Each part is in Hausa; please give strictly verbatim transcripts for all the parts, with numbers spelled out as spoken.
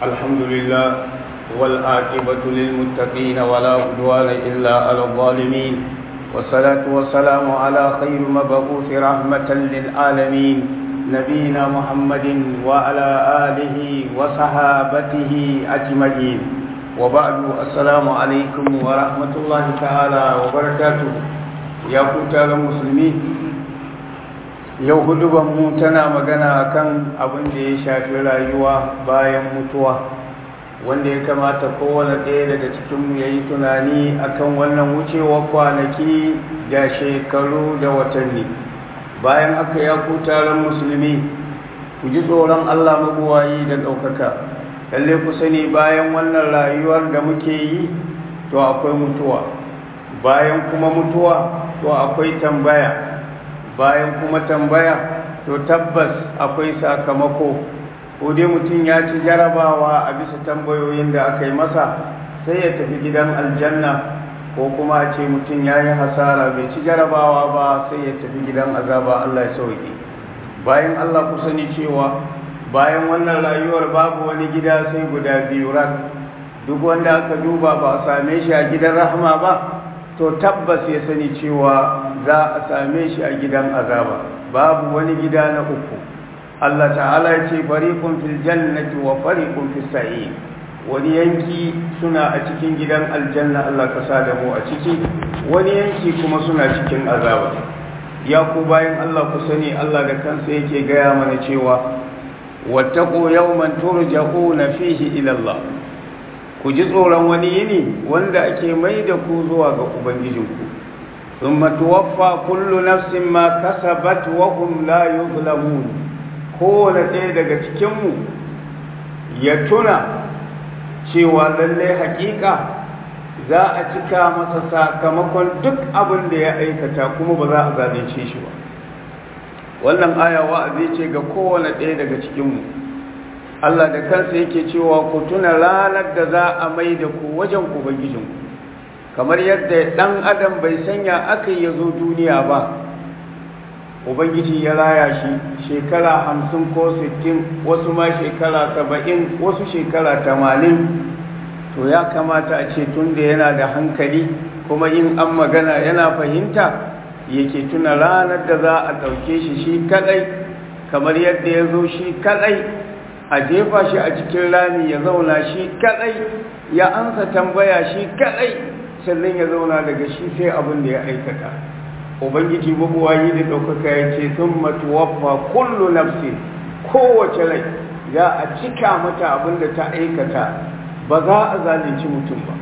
الحمد لله والعاقبة للمتقين ولا عدوان إلا على الظالمين والصلاة والسلام على خير مبعوث رحمة للعالمين نبينا محمد وعلى آله وصحابته أجمعين وبعد السلام عليكم ورحمة الله تعالى وبركاته يا كتاب المسلمين yau hudubanmu tana magana akan abin da ya shafi rayuwa bayan mutuwa wanda ya kamata kowane ɗaya daga cikinmu ya yi tunani akan wannan wucewa kwanaki da shekaru da watanni. Bayan haka ya ku taron musulmi, ku ji tsoron Allah mabuwayi da ɗaukaka. Lalle ku sani bayan wannan rayuwar da muke yi to akwai mutuwa, bayan kuma mutuwa to akwai tambaya, bayan kuma tambaya to tabbas akwai sakamako. ko dai mutum ya ci jarabawa a bisa tambayoyin da aka yi masa sai ya tafi gidan aljanna, ko kuma a ce mutum ya yi hasara bai ci jarabawa ba sai ya tafi gidan azaba. Allah ya sauke. Bayan Allah ku sani cewa bayan wannan rayuwar babu wani gida sai guda biyu rak. Duk wanda aka duba ba a same shi a gidan rahama ba to tabbas ya sani cewa za a same shi a gidan azaba. Babu wani gida na uku. Allah ta'ala ya ce fariqun fil jannati wa fariqun fis sa'ir. Wani yanki suna a cikin gidan aljanna, Allah ka sa da mu a ciki, wani yanki kuma suna cikin azaba. Ya ku bayan Allah ku sani Allah da kansa yake gaya mana cewa wattaqu yawman turja'una fihi ila Allah. Ku ji tsoron wani yini wanda ake mai da ku zuwa ga ubangijinku. Thumma tuwaffa kullu nafsin ma kasabat wa hum la yuzlamun. Kowane ɗaya daga cikinmu ya tuna cewa lallai hakika za a cika masa sakamakon duk abin da ya aikata kuma ba za a zalunce shi ba. Wannan aya wa'azi ce ga kowane ɗaya daga cikinmu. Allah da kansa yake cewa ku tuna ranar da za a mai da ku wajen ubangijinku, kamar yadda ɗan adam bai sanya aka yi zo duniya ba. Ubangiji ya raya shi shekara hamsin ko sittin, wasu ma shekara saba'in, wasu shekara tamanin. To ya kamata a ce tun da yana da hankali kuma yin an magana yana fahimta, yake tuna ranar da za a ɗauke shi shi kaɗai, kamar yadda ya zo shi kaɗai, a jefa shi a cikin rami ya zauna shi kaɗai, ya ansa tambaya shi kaɗai, sannan ya zauna daga shi sai abin da ya aikata. Ubangiji mabuwayi da ɗaukaka ya ce sun matuwaffa kullu nafsi, kowace rai za a cika mata abin da ta aikata, ba za a zalunci mutum ba.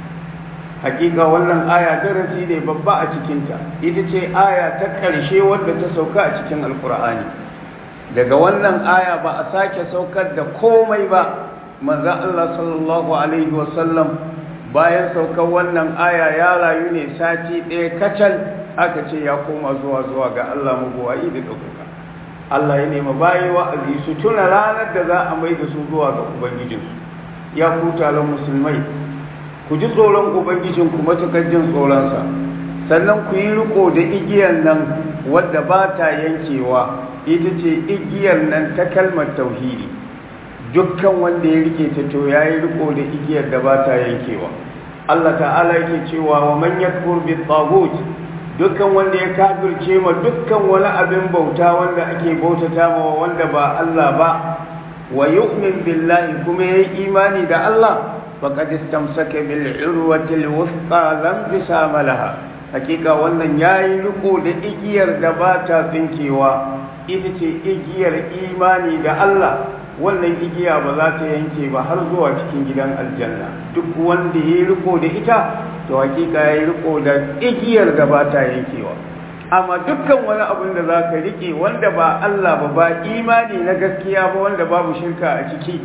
Hakika wannan aya darasi ne babba a cikinta, ita ce aya ta ƙarshe wadda ta sauka a cikin alkur'ani. Daga wannan aya ba a sake saukar da komai ba. Manzon Allah sallallahu alaihi wasallam bayan saukar wannan aya ya rayu ne sati ɗaya kacal, aka ce ya koma zuwa zuwa ga Allah mabuwayi da ɗaukaka. Allah ya nema bayi wa'azi su tuna ranar da za a mai da su zuwa ga Ubangijinsu. Ya ku taron musulmai, ku ji tsoron Ubangijinku matuƙar jin tsoronsa, sannan ku yi riko da igiyar nan wadda ba ta yankewa, ita ce igiyar nan ta kalmar tauhidi. Dukkan wanda ya rike ta to ya yi riko da igiyar da ba ta yankewa. Allah ta'ala yake cewa wa man yakfur bi taghut, dukkan wanda ya kafirce ma dukkan wani abin bauta wanda ake bautata ma wanda ba Allah ba, wa yu'min billahi kuma yayi imani da Allah, faqad istamsaka bil urwatil wuthqa lam bisama laha. Hakika wannan yayi riko da igiyar da ba ta tsinkewa, ita ce igiyar imani da Allah. Wannan igiya ba za ta yanke ba har zuwa cikin gidan aljanna. Duk wanda yayi riko da ita to hakika yayi riko da igiyar da ba ta yankewa. Amma dukkan wani abin da za ka rike wanda ba Allah ba, ba imani na gaskiya ba wanda babu shirka a ciki,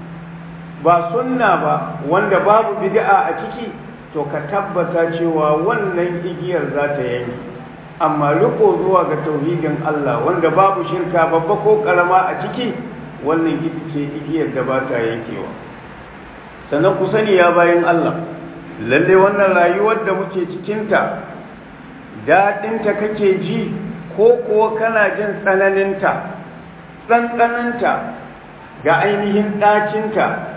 ba sunna ba wanda babu bid'a a ciki, to ka tabbata cewa wannan igiyar za ta yanke. Amma riko zuwa ga tauhidin Allah wanda babu shirka babba ko karama a ciki, wannan ita ce igiyar da ba ta yankewa. Sannan ku sani ya bayan Allah, lalle wannan rayuwar da muke cikinta, daɗinta kake ji ko kuwa kana jin tsananinta, tsantsaninta ga ainihin ɗacinta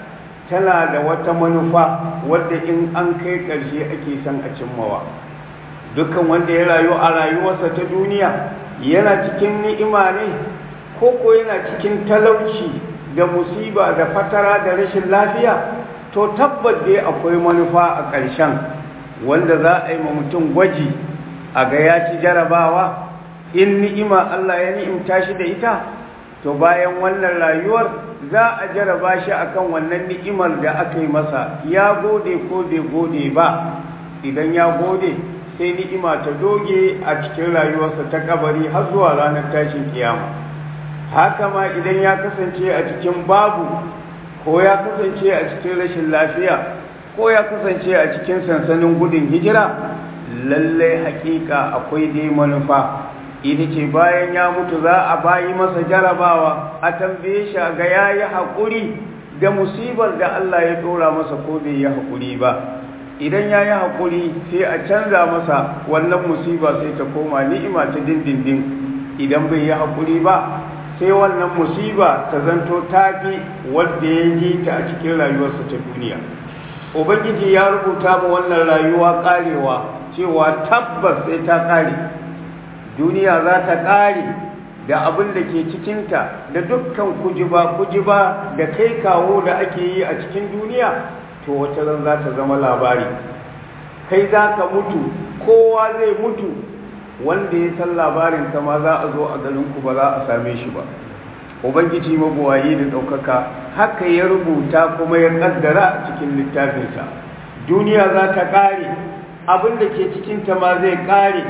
tana da wata manufa wadda in an kai ƙarshe ake son a cimmawa. Dukkan wanda ya rayu a rayuwarsa ta duniya yana cikin ni'ima ne ko ko yana cikin talauci da musiba da fatara da rashin lafiya, to tabbat dai akwai manufa a ƙarshen wanda za a yi ma mutum gwaji a ga ya ci jarabawa. In ni'ima Allah ya ni'imta shi da ita, to bayan wannan rayuwar za a jaraba shi akan wannan ni'imar da aka yi masa, ya gode ko bai gode ba. Idan ya gode sai ni'ima ta doge a cikin rayuwarsa ta kabari har zuwa ranar tashin kiyama. Haka ma idan ya kasance a cikin babu, ko ya kasance a cikin rashin lafiya, ko ya kasance a cikin sansanin gudun hijira, lallai hakika akwai dai manufa. Ita ce bayan ya mutu za a bayi masa jarabawa, a tambaye shi ga ya yi haƙuri da musibar da Allah ya ɗora masa ko bai yi haƙuri ba. Idan ya yi haƙuri sai a canza masa wannan musiba sai ta koma ni'ima ta dindindin. Idan bai yi haƙuri ba sai wannan musiba ta zanto tafi wadda ya yi ta a cikin rayuwarsa ta duniya. Ubangiji ya rubuta mu wannan rayuwa ƙarewa cewa tabbas sai ta ƙare. Duniya za ta ƙare da abin da ke cikinta, da dukkan kujiba-kujiba da kai kawo da ake yi a cikin duniya, to wata ran za ta zama labari. Kai za ka mutu, kowa zai mutu, wanda ya san labarin kama za a zo a garinku ba za a same shi ba. Ubangiji mabuwayi da ɗaukaka haka ya rubuta kuma ya ƙaddara a cikin littafinsa. Duniya za ta ƙare, abin da ke cikinta ma zai ƙare.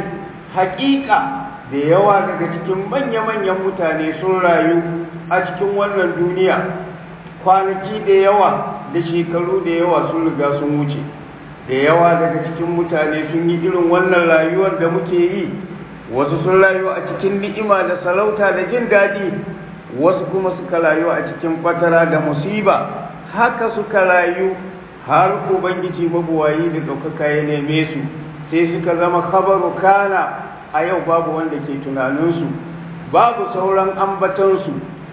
Hakika da yawa daga cikin manya-manyan mutane sun rayu a cikin wannan duniya, kwanaki da yawa da shekaru da yawa sun riga sun wuce. Da yawa daga cikin mutane sun yi irin wannan rayuwar da muke yi. Wasu sun rayu a cikin ni'ima da sarauta da jin daɗi, wasu kuma suka rayu a cikin fatara da musiba. Haka suka rayu har Ubangiji mabuwayi da ɗaukaka ya neme su, sai suka zama khabaru kana. A yau babu wanda ke tunaninsu, babu sauran ambatansu,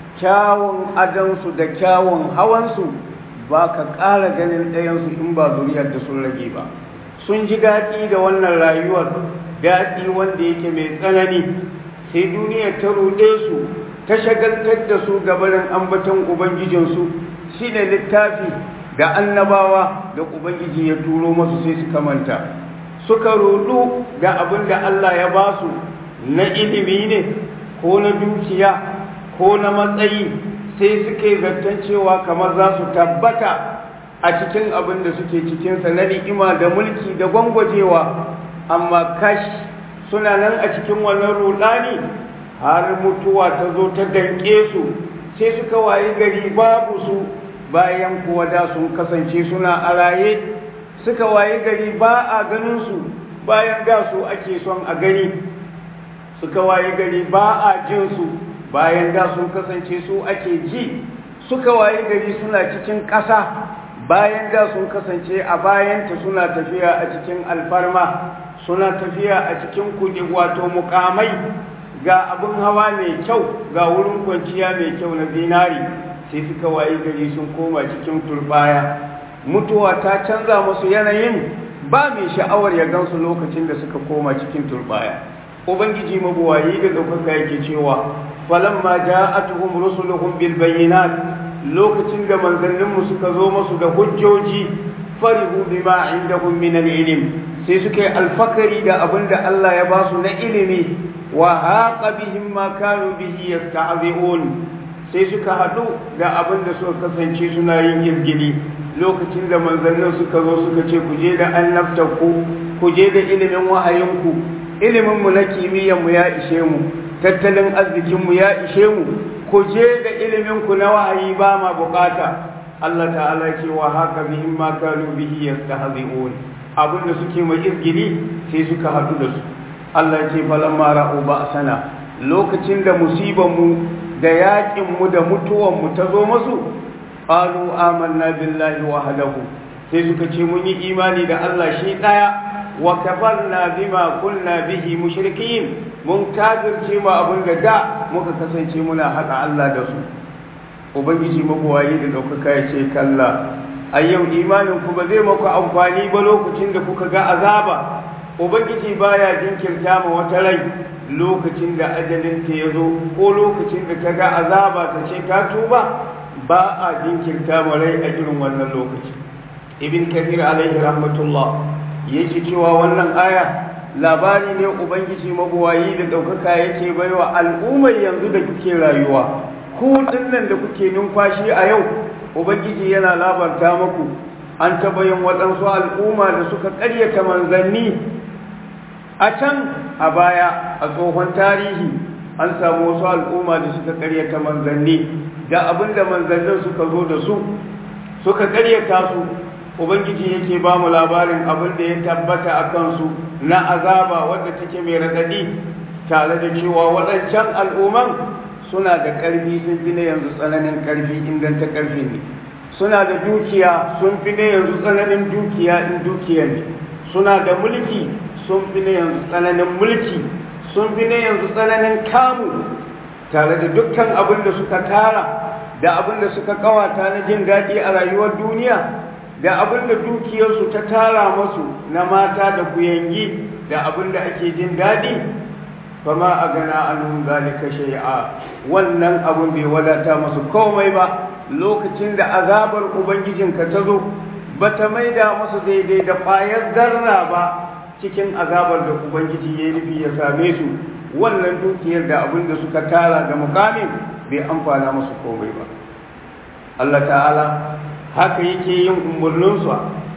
kyawun adansu da kyawun hawansu ba ka ƙara ganin ɗayansu in ba zuriyar da sun rage ba. Sun ji daɗi da wannan rayuwar, daɗi wanda yake mai tsanani, sai duniyar ta ruɗe su, ta shagaltar da su gabarin ambatan Ubangijinsu. Shi ne littafi da annabawa da Ubangiji ya turo masu sai suka manta. Suka rudu da abin da Allah ya ba su na ilimi ne ko na dukiya ko na matsayi, sai suke zaton cewa kamar za su tabbata a cikin abin da suke cikinsa na ni'ima da mulki da gwangwajewa, amma kash suna nan a cikin wannan rudani har mutuwa ta zo ta danke su, sai suka wayi gari babu su bayan kuwa da sun kasance suna a raye. Suka wayi gari ba a ganin su bayan da su ake son a gani. Suka wayi gari ba a jin su bayan da sun kasance su ake ji. Suka wayi gari suna cikin ƙasa bayan da sun kasance a bayanta suna tafiya a cikin alfarma, suna tafiya a cikin kudi wato mukamai, ga abin hawa mai kyau, ga wurin kwanciya mai kyau na zinari. Sai suka wayi gari sun koma cikin turbaya. Mutuwa ta canza musu yanayin, ba mai sha'awar ya gansu lokacin da suka koma cikin turbaya. Ubangiji mabuwayi da ɗaukaka yake cewa falamma ja'atuhum rusuluhum bil bayyinat, lokacin da manzanninmu suka zo musu da hujjoji, farihu bima indahum min al-ilm, sai suka yi alfakari da abinda Allah ya ba su na ilimi. Wa haqa bihim ma kanu bihi yasta'zi'un, sai suka haɗu da abinda suka kasance suna yin izgili. Lokacin da manzannin suka zo suka ce ku je da annabtarku, ku je da ilimin wahayinku, iliminmu na kimiyyarmu ya ishe mu, tattalin arzikinmu ya ishe mu, ku je da iliminku na wahayi ba ma bukata. Allah ta'ala ce wa haka bihim ma kanu bihi yastahzi'un, abinda suke mai izgili sai suka haɗu da su. Allah ce falamma ra'u ba'sana, lokacin da musibanmu da yaƙinmu da mutuwanmu ta zo masu, qalu amanna billahi wahdahu, sai suka ce mun yi imani da Allah shi daya, wa kafarna bima kunna bihi mushrikin, mun kafirce ma abin da da muka kasance muna haɗa Allah da su. Ubangiji mabuwayi da ɗaukaka ya ce kalla a yau imanin ku ba zai maku amfani ba lokacin da kuka ga azaba. Ubangiji baya jinkirta ma wata rai lokacin da ajalinta ya zo ko lokacin da ta ga azaba ta ce ta tuba, ba a jinkirta ma rai a irin wannan lokaci. Ibn Kathir alaihi rahmatullah yake cewa wannan aya labari ne Ubangiji mabuwayi da ɗaukaka yake baiwa al'ummar yanzu da kuke rayuwa. Ku dinnan da kuke numfashi a yau, Ubangiji yana labarta muku an taɓa yin waɗansu al'umma da suka ƙaryata manzanni. A can a baya a tsohon tarihi an samu wasu al'umma da suka ƙaryata manzanni da abinda manzannin suka zo da su suka ƙaryata su. Ubangiji yake ba mu labarin abin da ya tabbata a kansu na azaba wadda take mai raɗaɗi, tare da cewa waɗancan al'umman suna da ƙarfi sun fi na yanzu tsananin ƙarfi inganta ƙarfi ne, suna da dukiya sun fi na yanzu tsananin dukiya in dukiya ne, suna da mulki sun fi na yanzu tsananin mulki, sun fi na yanzu tsananin kamu, tare da dukkan abin da suka tara da abin da suka kawata na jin daɗi a rayuwar duniya, da abin da dukiyarsu ta tara masu na mata da kuyangi da abin da ake jin daɗi. Fama a gana anun zalika shay'a, wannan abin bai wadata masu komai ba. Lokacin da azabar ubangijinka ta zo ba ta maida masu daidai da ƙwayar zarra ba cikin azabar da ubangiji ya nufi ya same su. Wannan dukiyar da abin da suka tara da mukamin bai amfana masu komai ba. Allah ta'ala haka yake yin umarninsu.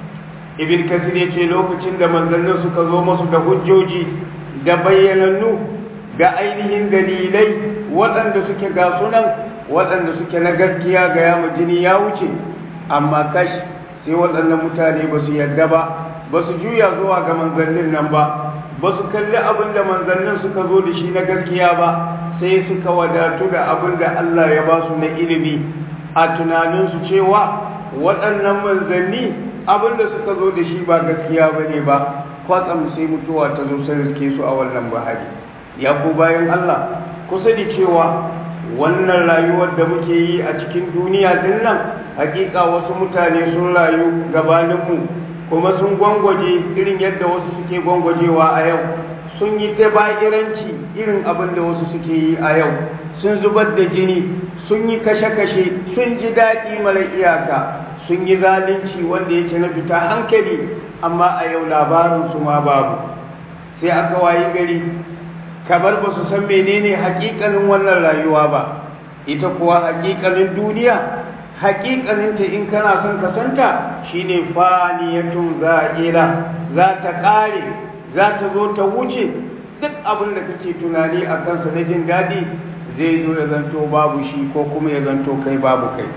Ibn Kathir ya ce lokacin da manzannin suka zo masu da hujjoji da bayyanannu da ainihin dalilai waɗanda suke ga sunan waɗanda suke na gaskiya ga yama jini ya wuce, amma kash sai waɗannan mutane ba su yarda ba, ba su juya zuwa ga manzannin nan ba, ba su kalli abin da manzannin suka zo da shi na gaskiya ba, sai suka wadatu da abin da Allah ya ba su na ilimi a tunaninsu cewa waɗannan manzanni abin da suka zo da shi ba gaskiya ba ne ba. Kwatsam sai mutuwa ta zo sai riske su a wannan bahari. Ya ku bayan Allah, ku sani cewa wannan rayuwar da muke yi a cikin duniya din nan, hakika wasu mutane sun rayu gabaninmu kuma sun gwangwaje irin yadda wasu suke gwangwajewa a yau, sun yi ta bakiranci irin abin da wasu suke yi a yau, sun zubar da jini, sun yi kashe-kashe, sun ji daɗi mara iyaka, sun yi zalunci wanda yake na fita hankali, amma a yau labarinsu ma babu. Sai aka wayi gari kamar ba su san menene haƙiƙanin wannan rayuwa ba. Ita kuwa haƙiƙanin duniya, haƙiƙaninta in kana son ka santa shine faniyatun za'ira, za ta ƙare, za ta zo ta wuce. Duk abin da kake tunani a kansa na jin daɗi zai zo ya zanto babu shi ko kuma ya zanto kai babu kai.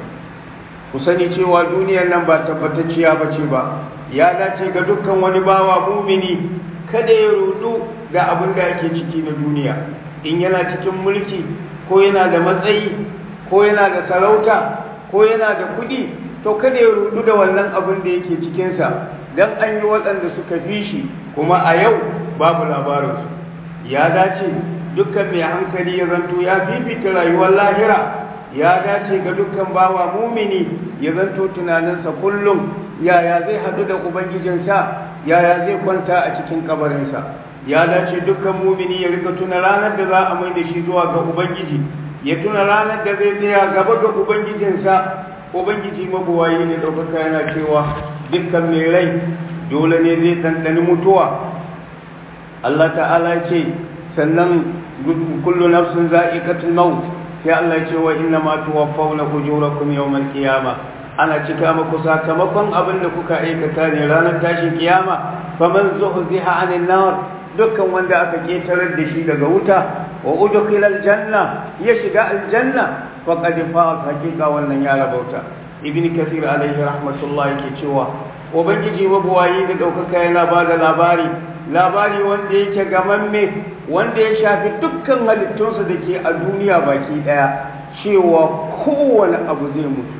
Ku sani cewa duniyar nan ba tabbatacciya ba ce ba. Ya dace ga dukkan wani bawa mumini kada ya rudu da abin da yake ciki na duniya. In yana cikin mulki ko yana da matsayi ko yana da sarauta ko yana da kuɗi, to kada ya rudu da wannan abin da yake cikinsa, don an yi waɗanda suka fi shi kuma a yau babu labarinsu. Ya dace dukkan mai hankali ya zanto ya fifita rayuwar lahira. Ya dace ga dukkan bawa mumini ya zanto tunaninsa kullum yaya zai haɗu da ubangijinsa, yaya zai kwanta a cikin kabarinsa. Ya dace dukkan mumini ya rika tuna ranar da za a mai da shi zuwa ga ubangiji, ya tuna ranar da zai tsaya gaba ga ubangijinsa. Ubangiji mabuwayi ne ɗaukaka yana cewa dukkan mai rai dole ne zai ɗanɗani mutuwa. Allah ta'ala ce sannan kullu nafsin za'iqatul maut, sai Allah ya ce wa inna ma tuwaffawna ujurakum yawmal qiyamah, ana cika muku sakamakon abin da kuka aikata ne ranar tashin kiyama. Faman zuhziha 'anil nar, dukkan wanda aka ketarar da shi daga wuta, wa udkhila aljanna, ya shiga aljanna, faqad faz, hakika wannan ya rabauta. Ibn Kathir alaihi rahmatullah yake cewa ubangiji mabuwayi da daukaka yana bada labari labari wanda yake gamamme, wanda ya shafi dukkan halittunsa da ke a duniya baki daya, cewa kowane abu zai mutu,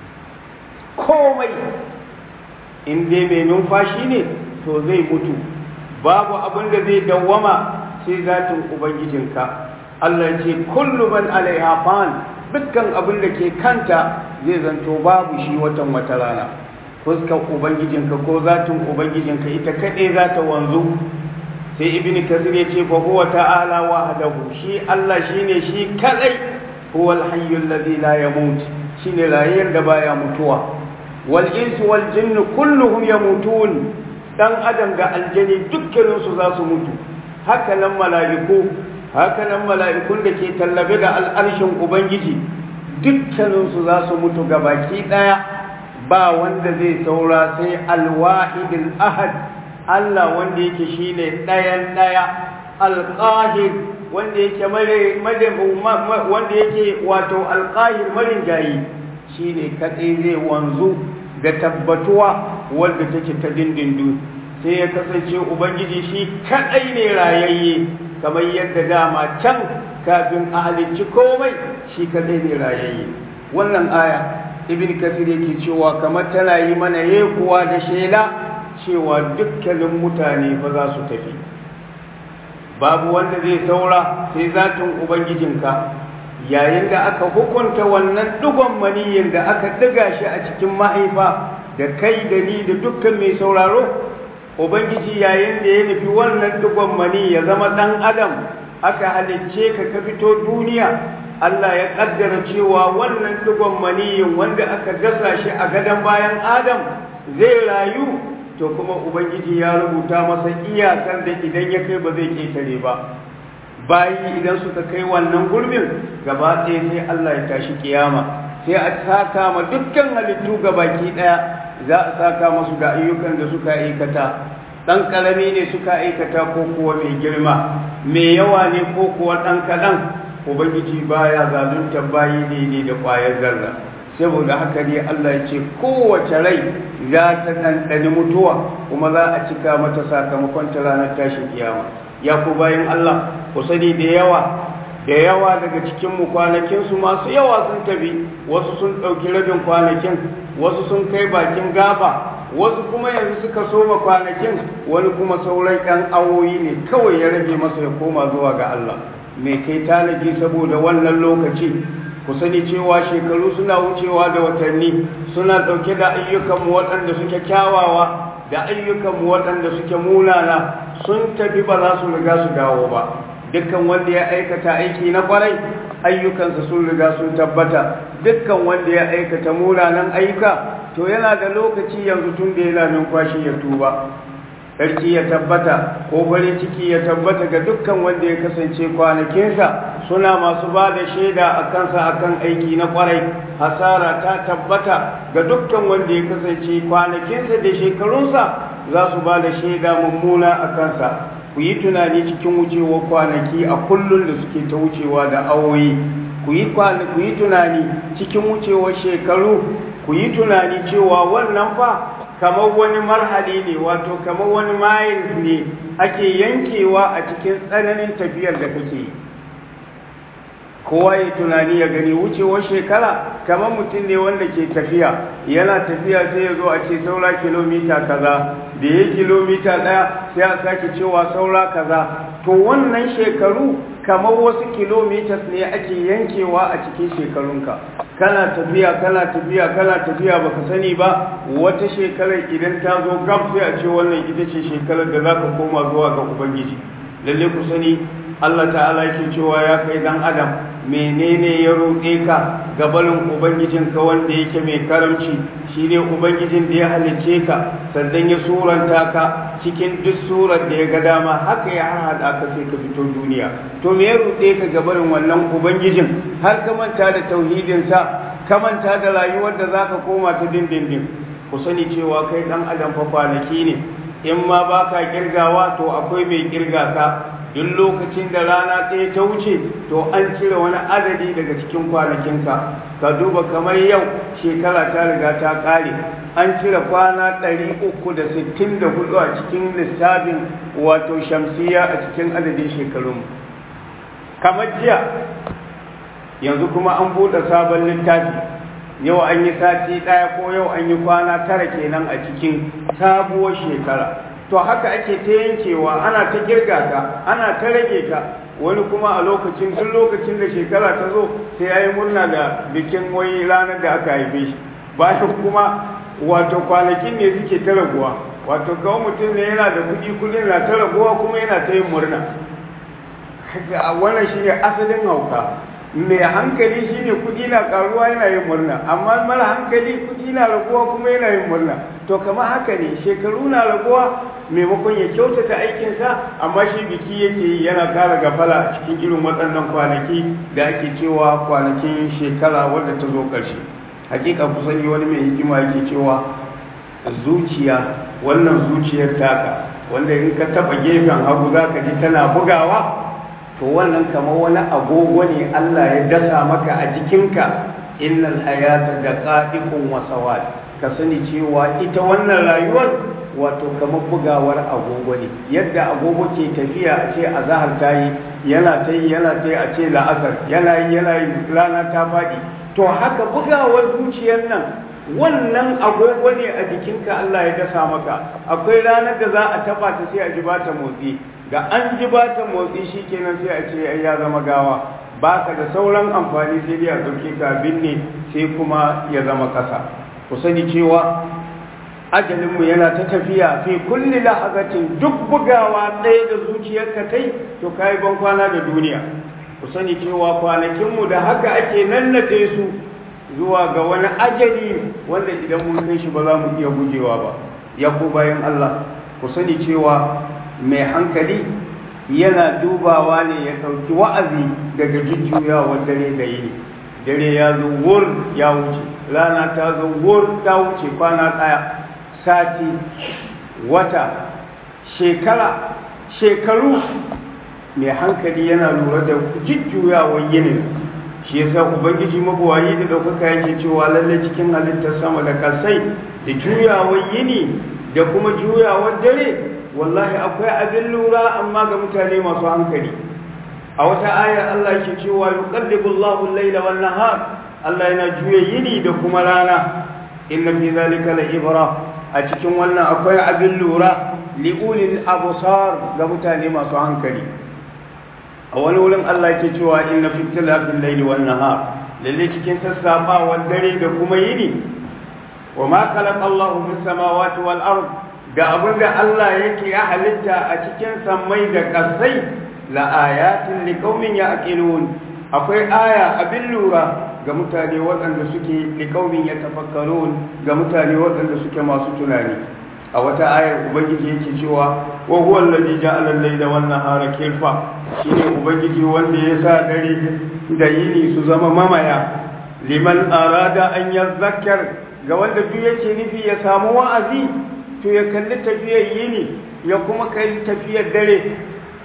komai in dai mai numfashi ne to zai mutu. Babu abin da zai dawwama sai zatin ubangijinka. Allah ya ce kullu man alaiha fan, dukkan abin da ke kanta zai zanto babu shi watan wata rana. fuskar ubangijinka ko zatin ubangijinka ita kaɗai za ta wanzu. sai ibn kasir ya ce fa huwa ta'ala wahdahu, shi Allah shine shi kadai, huwal hayyul ladhi la yamut, shine rayuwar da baya mutuwa. wal insu wal jinnu kulluhum yamutun, dan adam da aljani dukkanin su za su mutu. haka nan mala'iku haka nan mala'ikun da ke tallabe da al'arshin ubangiji dukkanin su za su mutu gabaki daya, ba wanda zai saura sai al-wahidul ahad, Allah wanda yake shine ɗayan ɗaya, alqahir wanda yake mare wanda yake wato alqahir marin jayi, shine kadai zai wanzu da tabbatuwa wanda take ta dindindu. sai ya kasance ubangiji shi kadai ne rayayye, kamar yadda dama can kafin a halicci komai shi kadai ne rayayye. wannan aya ibn kasir yake cewa kamar tana yi mana yekuwa da shela cewa dukkanin mutane fa za su tafi, babu wanda zai saura sai zatin ubangijinka. yayin da aka hukunta wannan dugon maniyin da aka diga shi a cikin mahaifa da kai da ni da dukkan mai sauraro, ubangiji yayin da ya nufi wannan dugon mani ya zama dan adam, aka halicce ka ka fito duniya, Allah ya kaddara cewa wannan dugon maniyin wanda aka gasa shi a gadon bayan Adam zai rayu, to kuma ubangiji ya rubuta masa iyakar da idan ya kai ba zai ketare ba. bayi idan suka kai wannan gurbin gaba ɗaya sai Allah ya tashi kiyama, sai a saka ma dukkan halittu gabaki ɗaya, za a saka masu da ayyukan da suka aikata, ɗan ƙarami ne suka aikata ko kuwa mai girma, mai yawa ne ko kuwa ɗan kaɗan. ubangiji baya zalunta bayi ne da ƙwayar zarra. saboda haka ne Allah ya ce kowace rai za ta ɗanɗani mutuwa, kuma za a cika mata sakamakon ta ranar tashin kiyama. ya ku bayan Allah, ku sani da yawa da yawa daga cikinmu kwanakinsu masu yawa sun tafi, wasu sun ɗauki rabin kwanakin, wasu sun kai bakin gaba, wasu kuma yanzu suka soma kwanakin, wani kuma sauran ɗan awoyi ne kawai ya rage masa ya koma zuwa ga Allah. mai kai tanaji saboda wannan lokaci? ku sani cewa shekaru suna wucewa da watanni, suna ɗauke da ayyukanmu waɗanda suke kyawawa da ayyukanmu waɗanda suke munana, sun tafi ba za su riga su dawo ba. dukkan wanda ya aikata aiki na kwarai, ayyukansa sun riga sun tabbata. dukkan wanda ya aikata munanan ayyuka, to yana da lokaci yanzu tun da yana numfashi ya tuba. sarki ya tabbata ko farin ciki ya tabbata ga dukkan wanda ya kasance kwanakinsa suna masu ba da shaida a kansa akan aiki na kwarai. hasara ta tabbata ga dukkan wanda ya kasance kwanakinsa da shekarunsa za su ba da shaida mummuna a kansa. ku yi tunani cikin wucewa kwanaki a kullum da suke ta wucewa da awoyi. ku yi tunani cikin wucewar shekaru. ku yi tunani cewa wannan fa kamar wani marhali ne, wato kamar wani miles ne ake yankewa a cikin tsananin tafiyar da kake yi. kowa ya tunani ya gani wucewar shekara kamar mutum ne wanda ke tafiya, yana tafiya sai ya zo a ce saura kilomita kaza, da ya kilomita ɗaya sai a sake cewa saura kaza. to wannan shekaru kamar wasu kilomitas ne ake yankewa a cikin shekarunka. kana tafiya kana tafiya kana tafiya baka sani ba, wata shekarar idan ta zo gab sai a ce wannan ita ce shekarar da zaka koma zuwa ga ubangiji. lalle ku sani Allah ta'ala yake cewa ya kai dan adam, menene ya roƙe ka gabanin ubangijinka wanda yake mai karamci? shine ubangijin da ya halicce ka, sannan ya suranta ka cikin duk surar da ya ga dama, haka ya haɗa ka sai ka fito duniya. to me ya roƙe ka gabanin wannan ubangijin har ka manta da tauhidinsa, ka manta da rayuwar da zaka koma ta dindindin? ku sani cewa kai dan adam fa kwanaki ne, in ma baka kirgawa to akwai mai kirga ka. duk lokacin da rana ɗaya ta wuce to an cire wani adadi daga cikin kwanakinka. ka duba kamar yau shekara ta riga ta ƙare, an cire kwana ɗari uku da sittin da hudu a cikin lissafin wato shamsiya a cikin adadin shekarun kamar jiya. yanzu kuma an buɗe sabon littafi, yau an yi sati ɗaya ko yau an yi kwana tara kenan a cikin sabuwar shekara. to haka ake ta yankewa, ana ta girga ka, ana ta rage ka. wani kuma a lokacin duk lokacin da shekara ta zo sai ya yi murna da bikin wai ranar da aka haife shi, bayan kuma wato kwanakin ne suke ta raguwa, wato kawo mutum ne yana da kuɗi kullum na ta raguwa kuma yana ta yin murna. Wannan shi ne asalin hauka. Mai hankali shi ne kuɗi na ƙaruwa yana yin murna, amma mara hankali kuɗi na raguwa kuma yana yin murna. To kamar haka ne, shekaru na raguwa maimakon ya kyautata aikinsa, amma shi biki yake yi yana ƙara gafala a cikin irin waɗannan kwanaki da ake cewa kwanakin shekara wadda ta zo ƙarshe. Hakika ku sani wani mai hikima yake cewa zuciya, wannan zuciyar taka wanda in ka taɓa gefen hagu za ka ji tana bugawa, to wannan kamar wani agogo ne Allah ya dasa maka a jikinka. Innal hayata daqa'iqun wa sawad, ka sani cewa ita wannan rayuwar wato kamar bugawar agogo ne. Yadda agogo ke tafiya a ce azhar ta yi, yana ta yi yana ta yi a ce la'asar, yana yi yana yi rana ta faɗi, to haka bugawar zuciyar nan wannan agogo ne a jikinka Allah ya dasa maka. Akwai ranar da za a taba ta sai a ji ba ta motsi, ga an ji ba ta motsi shi kenan sai a ce ai ya zama gawa, ba ka da sauran amfani sai dai a ɗauke ka binne sai kuma ya zama ƙasa. Ku sani cewa ajalinmu yana ta tafiya fi kulli lahazatin, duk bugawa ɗaya da zuciyarka tai to ka yi ban kwana da duniya. Ku sani cewa kwanakinmu da haka ake nannade su zuwa ga wani ajali wanda idan mun kai shi ba za mu iya gujewa ba. Ya ku bayan Allah, ku sani cewa mai hankali yana dubawa ne ya ɗauki wa'azi daga jujjuyawar dare da yini. Dare ya zo wur ya wuce, rana ta zo wur ta wuce, kwana ɗaya, sati, wata, shekara, shekaru. Mai hankali yana lura da jujjuyawar yinin. Shi yasa Ubangiji mabuwayi da ɗaukaka yake cewa lallai cikin halittar sama da ƙasai da juyawar yini da kuma juyawar dare, wallahi akwai abin lura amma ga mutane masu hankali. A wata ayar Allah yake cewa yuqallibu Allahu al-layla wan nahar, Allah yana juya yini da kuma rana. Inna fi zalika la ibra, a cikin wannan akwai abin lura li ulil absar ga mutane masu hankali. A wani wurin Allah yake cewa inna fi ikhtilafil layli wan nahar, lalle cikin sassaɓawar dare da kuma yini. Wa ma khalaqa Allahu fis samawati wal ard, da abin da Allah yake ya halitta a cikin sammai da ƙasai, la ayatin liqaumin ya'qilun, akwai aya abin lura ga mutane waɗanda suke liqaumin yatafakkarun, ga mutane waɗanda suke masu tunani. A wata ayar Ubangiji yake cewa wa huwa alladhi ja'ala al-layla wan nahara khilfa, shine Ubangiji wanda ya sa dare da yini su zama mamaya, liman arada an yazakkar, ga wanda duk yake nufi ya samu wa'azi to ya kalli tafiyar yini ya kuma kai tafiyar dare.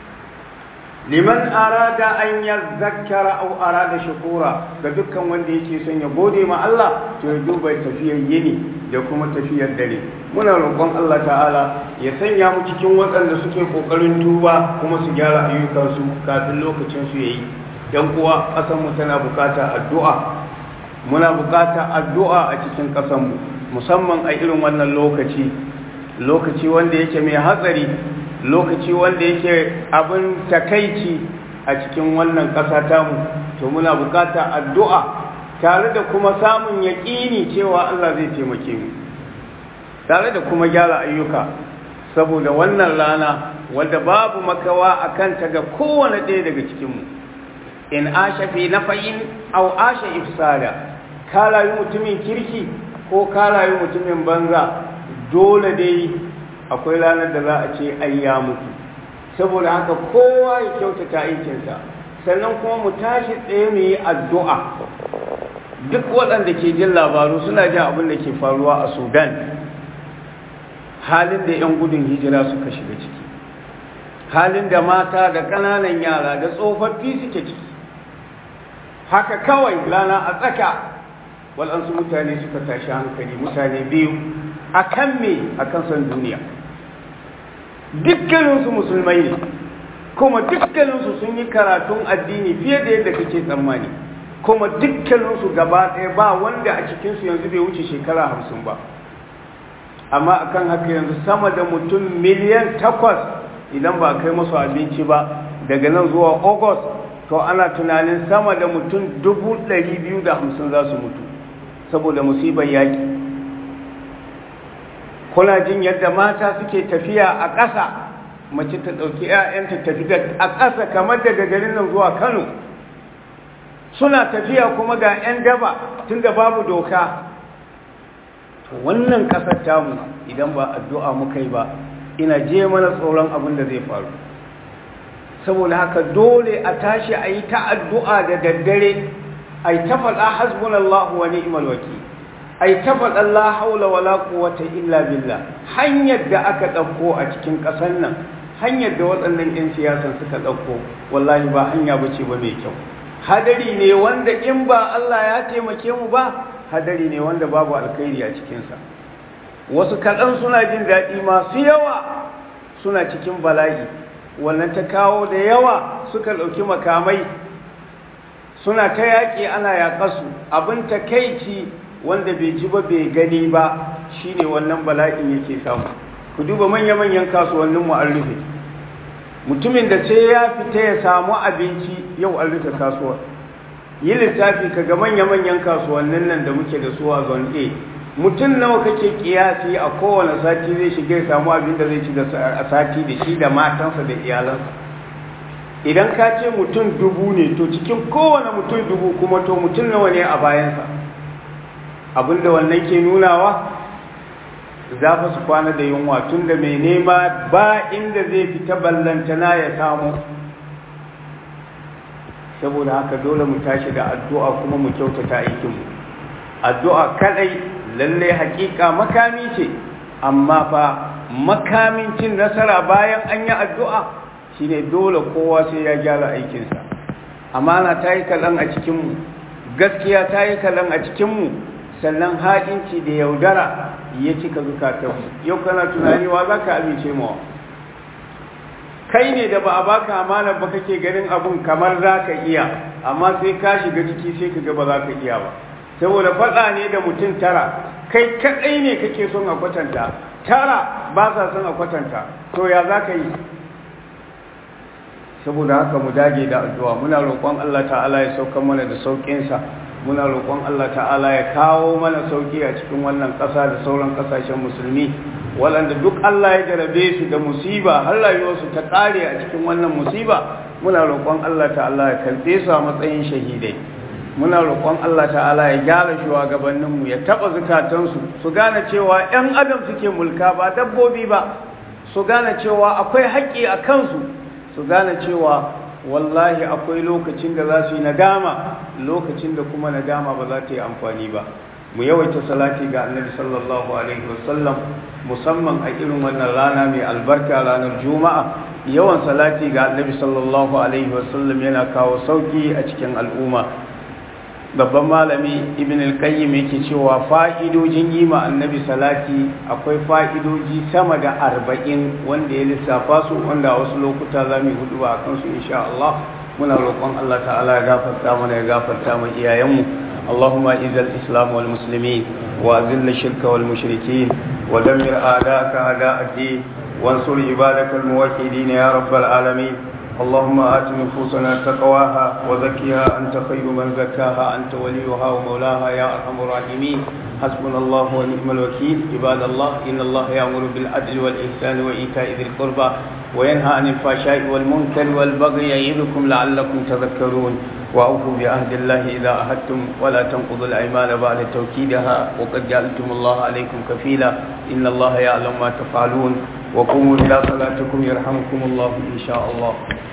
Liman arada an yazakkara aw arada shukura, ga dukkan wanda yake son ya gode ma Allah to ya duba tafiyar yini da kuma tafiyar dare. Muna roƙon Allah ta'ala ya sanya mu cikin waɗanda suke ƙoƙarin tuba kuma su gyara ayyukansu kafin lokacin su yayi. Dan kuwa ƙasar mu tana buƙatar addu'a, muna buƙatar addu'a a cikin ƙasar mu, musamman a irin wannan lokaci lokaci wanda yake mai hatsari, lokaci wanda yake abin takaici a cikin wannan ƙasa tamu. To muna buƙatar addu'a tare da kuma samun yaƙini cewa Allah zai taimake mu, tare da kuma gyara ayyuka, saboda wannan rana wanda babu makawa a kanta ga kowane ɗaya daga cikinmu. In asha fi nafa'in aw asha ifsada, ka rayu mutumin kirki ko ka rayu mutumin banza, dole dai akwai ranar da za a ce ai ya mutu. Saboda haka kowa ya kyautata aikinsa, sannan kuma mu tashi tsaye mu yi addu'a. Duk waɗanda ke jin labaru suna jin abin da ke faruwa a Sudan, halin da 'yan gudun hijira suka shiga ciki, halin da mata da ƙananan yara da tsofaffi suke ciki. Haka kawai rana a tsaka waɗansu mutane suka tashi hankali, mutane biyu a kan me a kan son duniya. Dukkaninsu musulmai ne, kuma dukkaninsu sun yi karatun addini fiye da yadda kake tsammani, kuma dukkaninsu gaba ɗaya ba wanda a cikinsu yanzu bai wuce shekara hamsin ba. Amma akan haka yanzu sama da mutum miliyan takwas idan ba kai masu abinci ba daga nan zuwa August, to ana tunanin sama da mutum dubu ɗari biyu da hamsin za su mutu saboda musibar yaƙi. kuna jin yadda mata suke tafiya a ƙasa, mace ta ɗauki 'ya'yanta tafi a ƙasa kamar daga garin nan zuwa Kano, suna tafiya kuma ga 'yan daba tunda babu doka. To wannan ƙasar tamu idan ba addu'a muka yi ba, ina je mana tsoron abin da zai faru. Saboda haka dole a tashi a yi ta addu'a da daddare, a yi ta faɗa hasbunallahu wa ni'mal wakil, a yi ta faɗa la haula wa la quwwata illa billah. Hanyar da aka ɗauko a cikin ƙasar nan, hanyar da waɗannan 'yan siyasan suka ɗauko, wallahi ba hanya ba ce ba mai kyau. Hadari ne wanda in ba Allah ya taimake mu ba, hadari ne wanda babu alkhairi a cikinsa. Wasu kaɗan suna jin daɗi, masu yawa suna cikin bala'i. Wannan ta kawo da yawa suka ɗauki makamai suna ta yaƙi, ana yaƙasu. Abin takaici wanda bai ji ba bai gani ba shine wannan bala'in yake samu. Ku duba manya-manyan kasuwanninmu an rufe. Mutumin da sai ya fita ya samu abinci, yau an rufe kasuwar. Yi littafi ka ga manya-manyan kasuwannin nan da muke da su a zone A, mutum nawa kake kiyasi a kowane sati zai shiga ya samu abin da zai ci a sati da shi da matansa da iyalansa. Idan ka ce mutum dubu ne, to cikin kowane mutum dubu kuma to mutum nawa ne a bayansa. Abin da wannan ke nunawa za fa su kwana da yunwa, tun da mai nema ba inda zai fita ballantana ya samu. Saboda haka dole mu tashi da addu'a kuma mu kyautata aikinmu. Addu'a kadai lalle hakika makami ce, amma fa makamin cin nasara bayan an yi addu'a shine dole kowa sai ya gyara aikinsa. Amana ta yi kalan a cikinmu, gaskiya ta yi kalan a cikinmu, sannan haɗinci da yaudara ya cika zukatanmu. Yau kana tunani wa za ka amince mawa? Kai ne da ba a baka amana ba kake ganin abun kamar za ka iya, amma sai ka shiga ciki sai ka ga ba za ka iya ba. Saboda faɗa ne da mutum tara, kai kaɗai ne kake son a kwatanta, tara ba sa son a kwatanta, to ya za ka yi? Saboda haka mu dage da addu'a, muna roƙon Allah ta'ala ya sauka mana da sauƙinsa, muna roƙon Allah ta'ala ya kawo mana sauƙi a cikin wannan ƙasa da sauran ƙasashen musulmi, waɗanda duk Allah ya jarabe su da musiba har rayuwarsu ta ƙare a cikin wannan musiba, muna roƙon Allah ta'ala ya karɓe su a matsayin shahidai. Muna roƙon Allah ta'ala ya gyara shugabanninmu, ya taɓa zukatansu, su gane cewa 'yan adam suke mulka ba dabbobi ba, su gane cewa akwai haƙƙi a kansu, su gane cewa wallahi akwai lokacin da za su yi nadama, lokacin da kuma nadama ba za ta yi amfani ba. Mu yawaita salati ga annabi sallallahu alaihi wasallam, musamman a irin wannan rana mai albarka, ranar juma'a. Yawan salati ga annabi sallallahu alaihi wasallam yana kawo sauki a cikin al'umma. Babban malami ibn al-qayyim yake cewa fa'idojin yi ma annabi salati akwai fa'idoji sama da arba'in wanda ya lissafa su, wanda a wasu lokuta za mu hudu a kansu insha Allah. Muna roƙon Allah ta'ala ya gafarta mana, ya gafarta mu iyayenmu. اللهم اعز الاسلام والمسلمين واذل الشرك والمشركين ودمر اعداءك اعداء الدين وانصر عبادك الموحدين يا رب العالمين. اللهم آت نفوسنا تقواها وزكها أنت خير من زكاها، أنت وليها ومولاها يا أرحم الراحمين. حسبنا الله ونعم الوكيل. عباد الله، إن الله يأمر بالعدل والإحسان وإيتاء ذي القربى وينهى عن الفحشاء والمنكر والبغي يعظكم لعلكم تذكرون. وأوفوا بعهد الله إذا عهدتم ولا تنقضوا الأيمان بعد توكيدها وقد جعلتم الله عليكم كفيلا. إن الله يعلم ما تفعلون. وقوموا إلى صلاتكم يرحمكم الله إن شاء الله.